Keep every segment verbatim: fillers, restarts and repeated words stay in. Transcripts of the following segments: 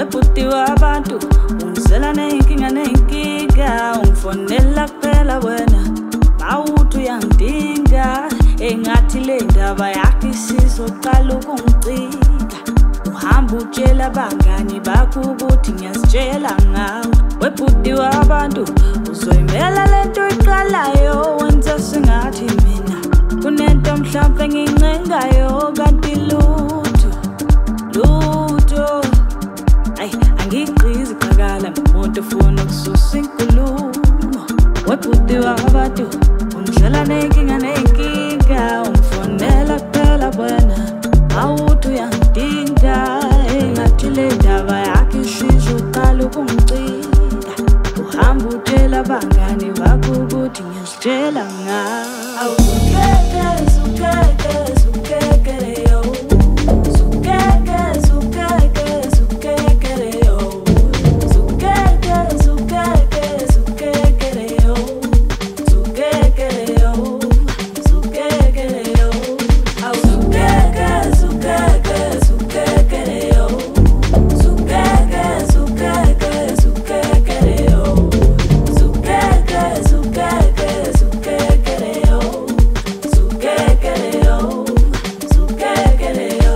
webhuti wabantu ungizela nenkinga nenkinga ungifonela kuphela wena bawuthi uyangidinga engathi le ndaba yakho isizoqala ukungicika uhamba utshela abangani bakho ukuthi ngiyazitshela ngawe webhuti wabantu uzoyimela lento iqalayo wenza sengathi mina kunento mhlawumbe ngincengayo kanti lutho lutho ay angigqizi qakala ngomuntu ofuna ukususa inkulumo webhuti wabantu ungidlala nenkinga nenkinga ungifonela kuphela wena awuthi uyangidinga engathi le ndaba yakho isizoqala ukungicika uhamba utshela abangani bakho ukuthi ngiyazitshela ngawe awukeke sukeke sukeke yo sukeke sukeke sukeke yo sukeke sukeke sukeke yo sukeke yo sukeke yo awukeke sukeke sukeke yo sukeke sukeke sukeke yo sukeke sukeke sukeke yo sukeke yo sukeke yo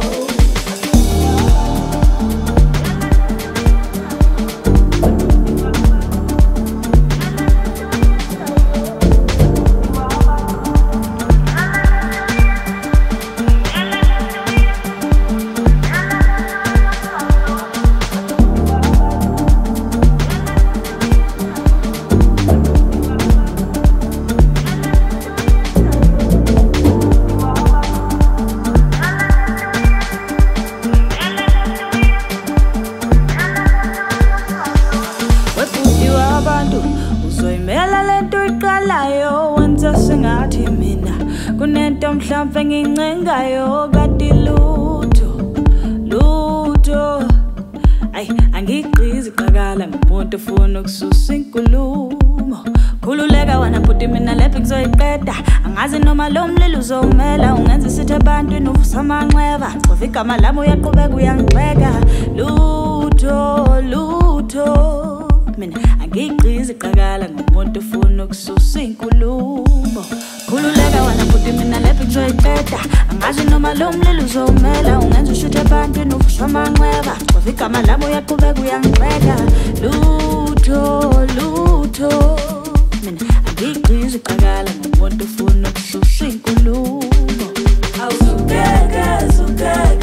webhuti wabantu uzoyimela lento iqalayo wenza sengathi mina kunento mhlawumbe ngincengayo kanti lutho lutho ay angigqizi qakala ngomuntu ofuna ukususa inkulumo khululeka wena bhuti mina lephi kuzoyiqeda angazi noma lo mlilo uzowumela ungenza isithi ebantwini uvusa amanxeba ngoba igama lami uyaqhubeka uyangibheka lutho lutho mina angigqizi qakala ngomuntu ofuna ukususa inkulumo khululeka wena bhuti mina lephi kuzoyiqeda angazi noma lo mlilo uzowumela ungenza ushuthi ebantwini uvusa amanxeba ngoba igama lami uyaqhubeka uyangibheka lutho lutho mina angigqizi qakala ngomuntu ofuna ukususa inkulumo awusukeke sukeke